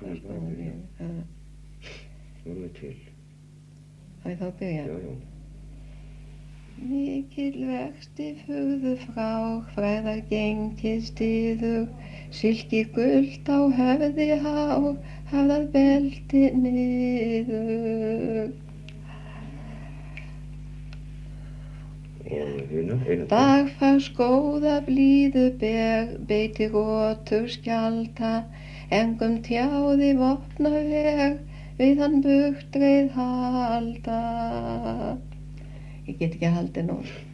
Svo erum við til. Á ég þá að byrja? Já. Mikil vexti fugðu frá, fræðar gengið stiður, silki gult á höfði hár, hafðað belti niður. Og hina, eina til. Dagfars góða blíðu ber, beiti rótur skjálta, engum tjáði vopna veg, við hann bugtreið halda. Ég get ekki haldið nú.